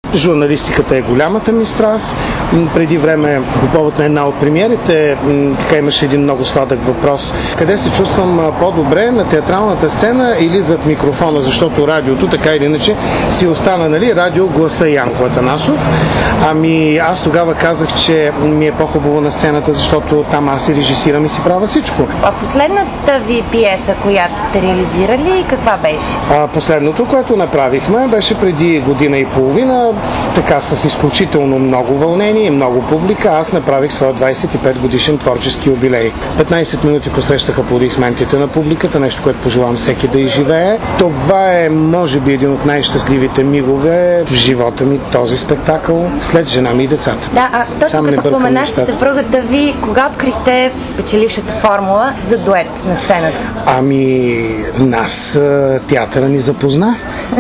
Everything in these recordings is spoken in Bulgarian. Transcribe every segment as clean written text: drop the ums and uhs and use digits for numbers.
Журналистиката е голямата ми страст. Преди време, по повод на една от премиерите, така имаше един много сладък въпрос. Къде се чувствам по-добре, на театралната сцена или зад микрофона, защото радиото, така или иначе, си остана, нали, радио гласа Янко Атанасов. Ами аз тогава казах, че ми е по-хубаво на сцената, защото там аз си режисирам и си правя всичко. А последната ви пиеса, която сте реализирали, каква беше? Последното, което направихме, беше преди година и половина, така с изключително много вълнение и много публика. Аз направих своя 25 годишен творчески юбилей. 15 минути посрещаха аплодисментите на публиката, нещо, което пожелавам всеки да изживее. Това е, може би, един от най-щастливите мигове в живота ми, този спектакъл, след жена ми и децата. Да, точно като споменахте съпругата ви, кога открихте печелившата формула за дует на сцената? Ами, нас театъра ни запозна.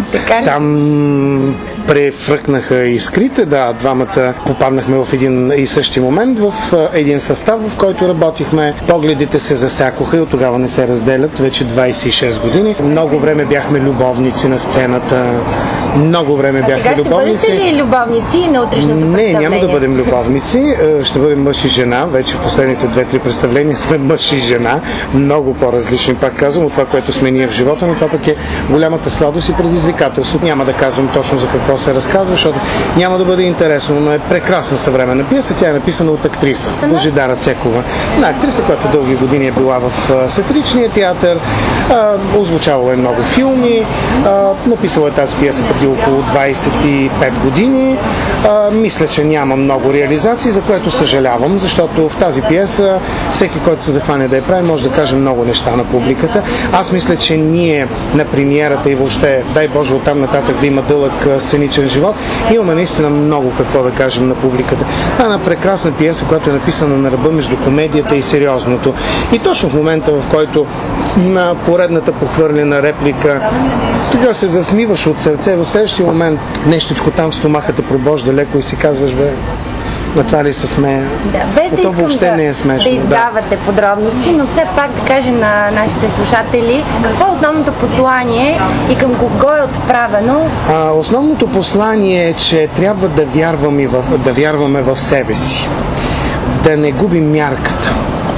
Там префръкнаха искрите, да, двамата попаднахме в един и същи момент, в един състав, в който работихме. Погледите се засякоха и от тогава не се разделят, вече 26 години. Много време бяхме любовници на сцената, много време бяхме любовници. Ще бъдете ли любовници на утрешното представление? Не, няма да бъдем любовници, ще бъдем мъж и жена. Вече в последните 2-3 представления сме мъж и жена, много по-различни, пак казвам, от това, което сме ние в живота, но това пък е голямата сладост и предизвикателство. Няма да казвам точно за какво се разказва, защото няма да бъде интересно, но е прекрасна съвременна пиеса. Тя е написана от актриса Божидара Цекова. Една актриса, която дълги години е била в сатиричния театър, озвучавала е много филми, написала е тази пиеса преди около 25 години. Мисля, че няма много реализации, за което съжалявам, защото в тази пиеса всеки, който се захване да я прави, може да каже много неща на публиката. Аз мисля, че ние на премиерата и въобще, дай Боже, оттам нататък да има дълъг сценичен живот, имаме наистина много какво да кажем на публиката. Това е една прекрасна пиеса, която е написана на ръба между комедията и сериозното. И точно в момента, в който на поредната похвърлена реплика тогава се засмиваш от сърце, в следващия момент нещичко там стомахата пробожда леко и си казваш, бе, на това ли се смея? Да, без то въобще не е смешно. Да издавате подробности, но все пак да кажем на нашите слушатели какво е основното послание и към кого е отправено? Основното послание е, че трябва да вярваме в себе си, да не губим мярката.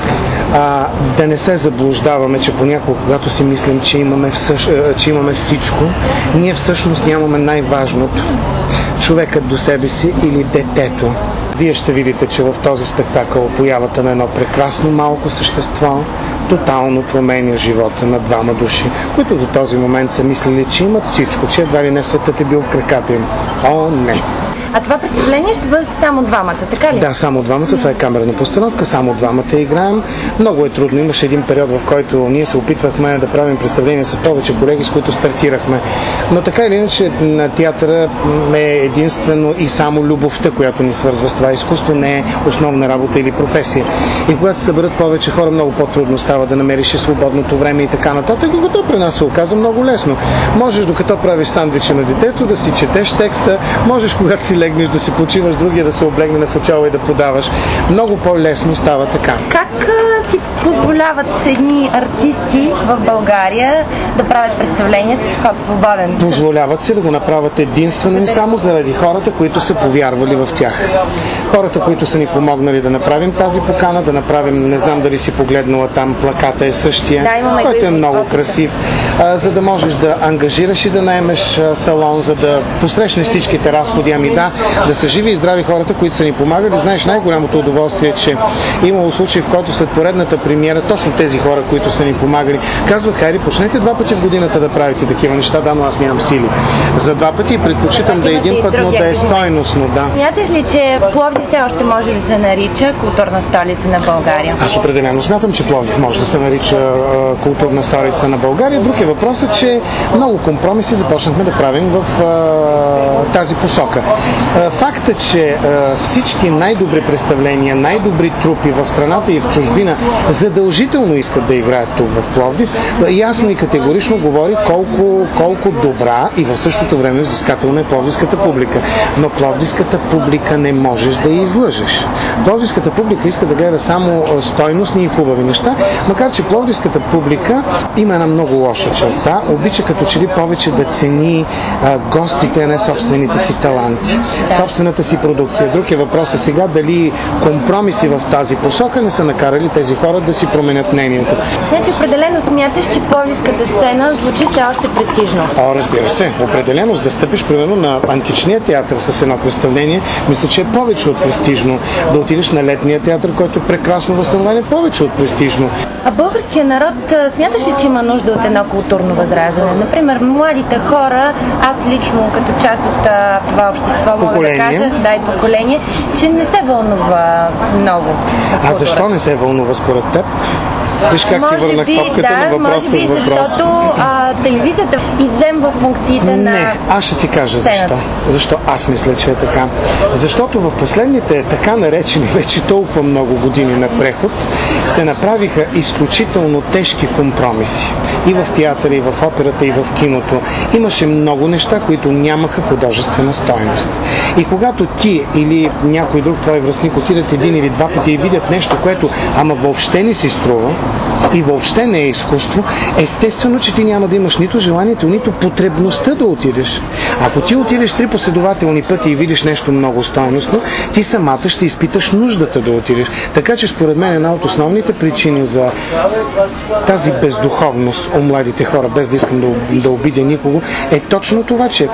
Да не се заблуждаваме, че понякога, когато си мислим, че имаме всичко, ние всъщност нямаме най-важното. Човекът до себе си или детето. Вие ще видите, че в този спектакъл появата на едно прекрасно малко същество тотално променя живота на двама души, които до този момент са мислили, че имат всичко, че едва ли не светът е бил в краката им. О, не! А това представление ще бъдат само двамата, така ли? Да, само двамата. Това е камерна постановка, само двамата играем. Много е трудно. Имаше един период, в който ние се опитвахме да правим представления с повече колеги, с които стартирахме. Но така или иначе на театъра е единствено и само любовта, която ни свързва с това изкуство, не е основна работа или професия. И когато се съберат повече хора, много по-трудно става да намериш и свободното време и така нататък. Докато при нас се оказа много лесно. Можеш, докато правиш сандвича на детето, да си четеш текста, можеш, когато си легнеш, да си почиваш, другия да се облегне на футчола и да подаваш. Много по-лесно става така. Как си позволяват едни артисти в България да правят представления с ход свободен? Позволяват се да го направят единствено и само заради хората, които са повярвали в тях. Хората, които са ни помогнали да направим тази покана, да направим, не знам дали си погледнала там, плаката е същия, който е много красив, за да можеш да ангажираш и да наемеш салон, за да посрещнеш всичките разходи. Ами да са живи и здрави хората, които са ни помагали. Знаеш, най-голямото удоволствие е, че имало случаи, в който след поредната премиера, точно тези хора, които са ни помагали, казват, хайде, почнете 2 пъти в годината да правите такива неща, да, но аз нямам сили. За 2 пъти и предпочитам да е един път, но да е стойностно, да. Смяташ ли, че Пловдив все още може да се нарича културна столица на България? Аз определено смятам, че Пловдив може да се нарича културна столица на България. Друг е въпросът, че много компромиси започнахме да правим в тази посока. Факта, че всички най-добри представления, най-добри трупи в страната и в чужбина задължително искат да играят тук в Пловдив. Ясно и категорично говори колко добра и в същото време взискателна е пловдивската публика. Но пловдивската публика не можеш да я излъжеш. Пловдивската публика иска да гледа само стойностни и хубави неща, макар че пловдивската публика има една много лоша черта. Обича като че ли повече да цени гостите, а не собствените си таланти, собствената си продукция. Друг е въпросът сега дали компромиси в тази посока не са накарали тези хора да си променят мнението. Значи определено смяташ, че пловдивската сцена звучи все още престижно. Разбира се. Определено, да стъпиш примерно на античния театър с едно представление, мисля, че е повече от престижно. Да отидеш на летния театър, който е прекрасно възстановен, е повече от престижно. А българският народ, смяташ ли, че има нужда от едно културно възраждане? Например, младите хора, аз лично като част от това общество мога да кажа, и поколение, че не се вълнува много. А защо не се вълнува според теб? Виж как ти върна копката на въпрос с въпрос. Защото телевизията изземва функциите на... Не, аз ще ти кажа защо. Защо аз мисля, че е така. Защото в последните така наречени вече толкова много години на преход се направиха изключително тежки компромиси. И в театъра, и в операта, и в киното. Имаше много неща, които нямаха художествена стойност. И когато ти или някой друг твой връстник отидат един или два пъти и видят нещо, което ама въобще не си струва и въобще не е изкуство, естествено, че ти няма да имаш нито желанието, нито потребността да отидеш. Ако ти отидеш 3 последователни пъти и видиш нещо много стойностно, ти самата ще изпиташ нуждата да отидеш. Така че според мен една от основните причини за тази бездуховност у младите хора, без да искам да обидя никого, е точно това, че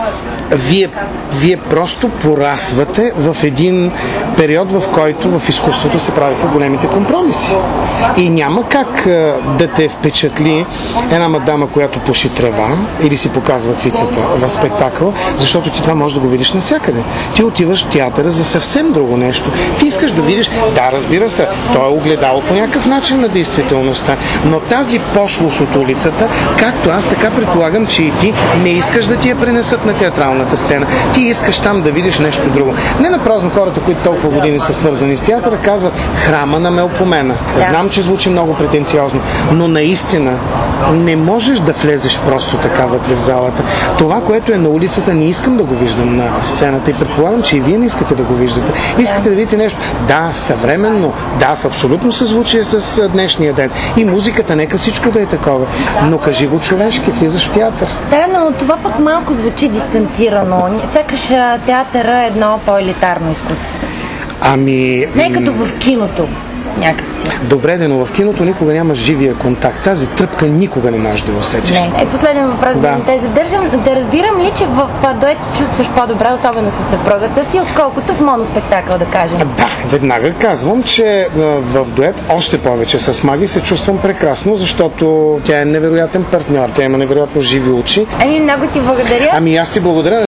вие просто порасвате в един период, в който в изкуството се правиха големите компромиси. И няма как да те впечатли една мадама, която пуши трева или си показва цицата в спектакъл, защото ти това можеш да го видиш навсякъде. Ти отиваш в театъра за съвсем друго нещо. Ти искаш да видиш, да, разбира се, то е огледало по някакъв начин на действителността, но тази пошлост от улицата, както аз, така предполагам, че и ти не искаш да ти я пренесат на театралната сцена. Ти искаш там да видиш нещо друго. Не напразно хората, които толкова години са свързани с театъра, казват храма на Мелпомена. Знам, че звучи много претенциозно, но наистина не можеш да влезеш просто така вътре в залата. Това, което е на улицата, не искам да го виждам на сцената и предполагам, че и вие не искате да го виждате. Искате да видите нещо, да, съвременно, да, в абсолютно съзвучие с днешния ден. И музиката, нека всичко да е такова. Но кажи го човешки, влизаш в театър. Да, но това пък малко звучи дистанцирано. Сякаш театъра е едно по-елитарно изкуство. Не като в киното. Някакси. Добре, но в киното никога няма живия контакт. Тази тръпка никога не можеш да го усетиш. Последен въпрос, да не те задържам. Да разбирам ли, че в дует се чувстваш по-добре, особено с съпругата си, отколкото в моноспектакъл, да кажем? Да, веднага казвам, че в дует още повече с Маги се чувствам прекрасно, защото тя е невероятен партньор, тя има невероятно живи очи. Много ти благодаря. Аз ти благодаря.